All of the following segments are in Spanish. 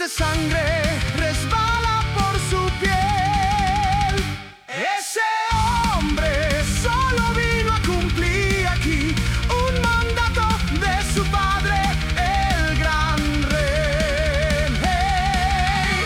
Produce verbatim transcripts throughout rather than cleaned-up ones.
de sangre resbala por su piel. Ese hombre solo vino a cumplir aquí un mandato de su padre, el gran rey. Hey.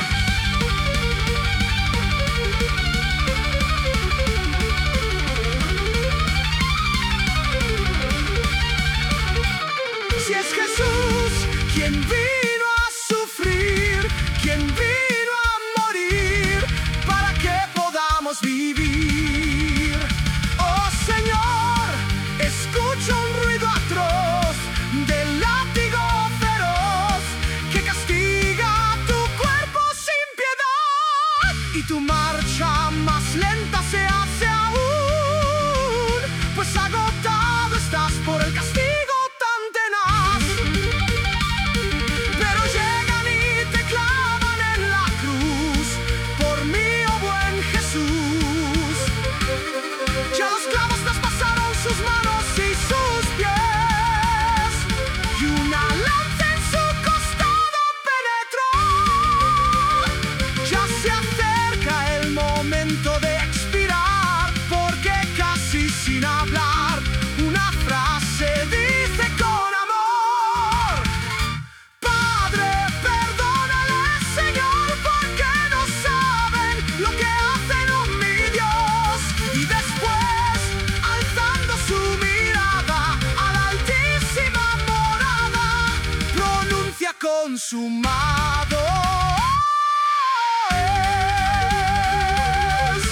Si es Jesús quien vino a sufrir, quien vino a morir para que podamos vivir. Oh Señor, escucho un ruido atroz del látigo feroz que castiga tu cuerpo sin piedad, y tu marcha más lenta se hace aún, pues agotado estás por el castigo. Ya los clavos traspasaron sus manos y sus pies, y una lanza en su costado penetró. Ya se acerca el momento de expirar, porque casi sin hablar una frase dice con amor: Padre, perdónales, Señor, porque no saben lo que hacen, oh mi Dios. Y después, alzando su mirada a la altísima morada, pronuncia: consumado es.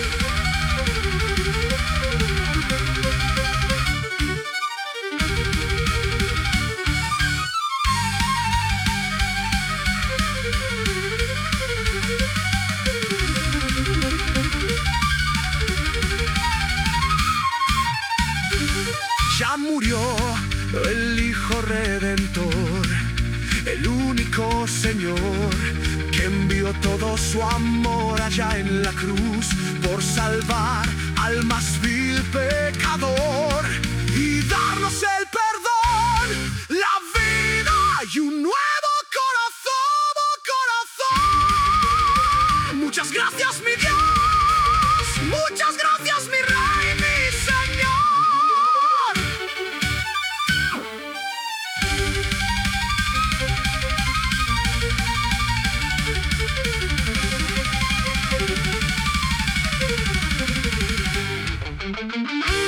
Ya murió el Hijo Redentor, el único Señor que envió todo su amor allá en la cruz por salvar al más vil pecador y darnos el perdón, la vida y un nuevo corazón, corazón. Muchas gracias, mi Dios, muchas gracias, mi Rey, mi Señor. Mm-hmm.